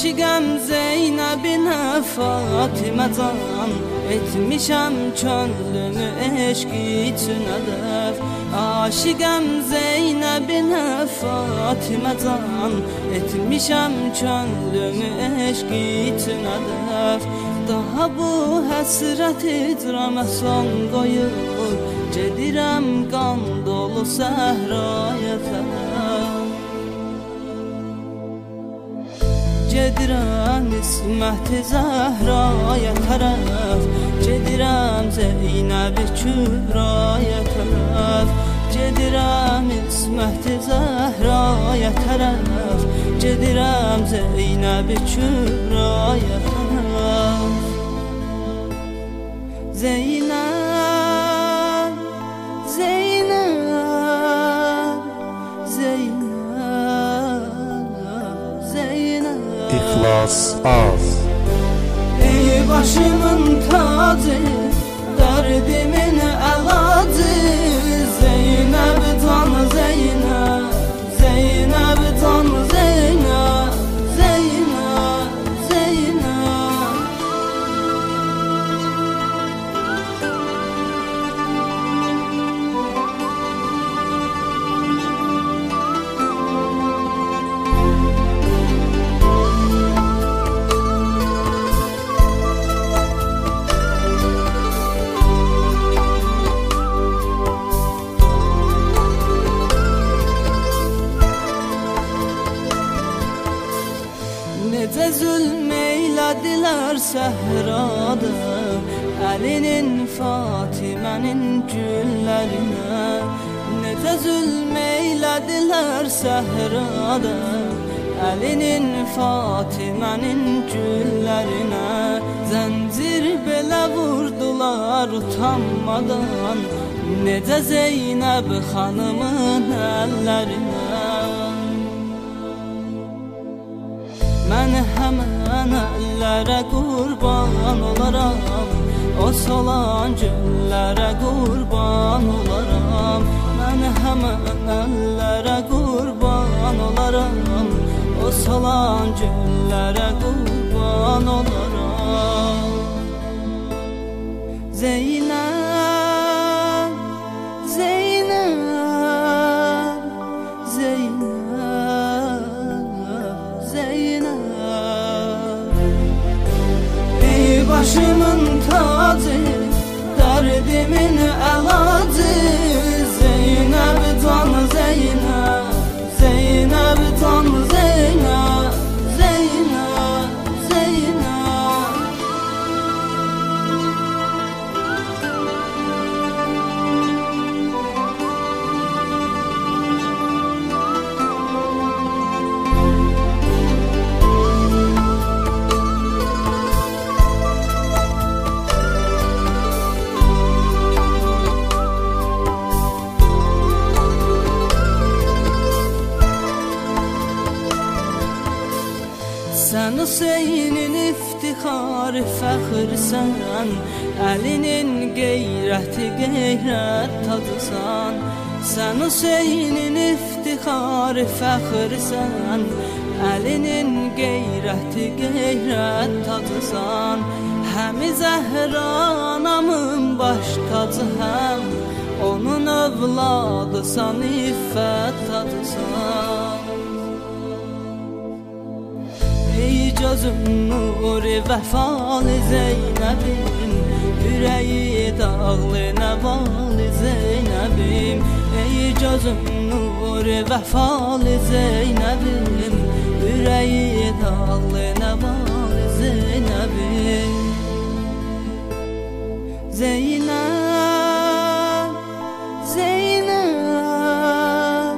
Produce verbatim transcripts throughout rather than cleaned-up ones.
Aşiqəm Zeynəbinə Fatimə can, etmişəm könlümü eşq üçün ədəf. Aşiqəm Zeynəbinə Fatimə can, etmişəm könlümü eşq üçün ədəf. Daha bu həsrət icramə son qoyur, gedirəm qan dolu səhraya tərəf. Gedirəm İsmət-i Zəhraya tərəf, gedirəm Zeynəb-i Kübraya tərəf. Gedirəm İsmət-i Zəhraya tərəf, gedirəm Zeynəb-i Kübraya tərəf. Zeynəb, Zeynəb, Zeynəb, İxlas az. Ey başımın tacı, dərdimin əlacı, Zeynəb can Zeynəb, Zeynəb can Zeynəb, Zeynəb, Zeynəb. Necə zülm eylədilər səhrada, Əlinin Fatimənin güllərinə. Necə zülm eylədilər səhrada, Əlinin Fatimənin güllərinə. Zəncir belə vurdular utanmadan, necə Zeynəb xanımın əllərinə. Mən həmən əllərə qurban olaram, o solan güllərə qurban olaram. Mən həmən əllərə qurban olaram, o solan güllərə qurban olaram. Zeynəb, Zeynəb, Zeynəb, başımın tacı, dərdimin əlacı, Zeynəb can Zeynəb, Zeynəb can Zeynəb, Zeynəb, Zeynəb. Sən Hüseynin iftixar fəxrsən, Əlinin qeyrəti qeyrət tacısan. Sən Hüseynin iftixar fəxrsən, Əlinin qeyrəti qeyrət tacısan. Həmi Zəhra anamın baş tacı həm, onun övladısan, iffət tacısan. Ey gözüm nuri vəfalı Zeynəbim, ürəyi dağlı nəvalı Zeynəbim. Ey gözüm nuri vəfalı Zeynəbim, ürəyi dağlı nəvalı Zeynəbim. Zeynəb, Zeynəb,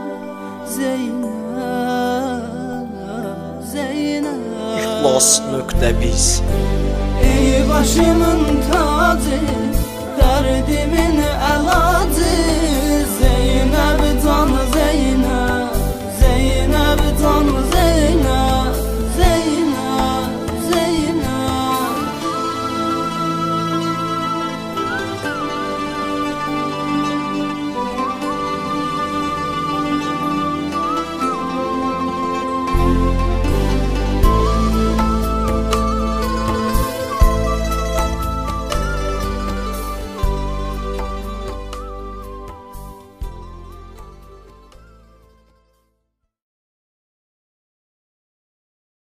Zeynəb, Zeynəb. İxlas nöqtə biz. Ey başımın tacı, dərdimin əlacı,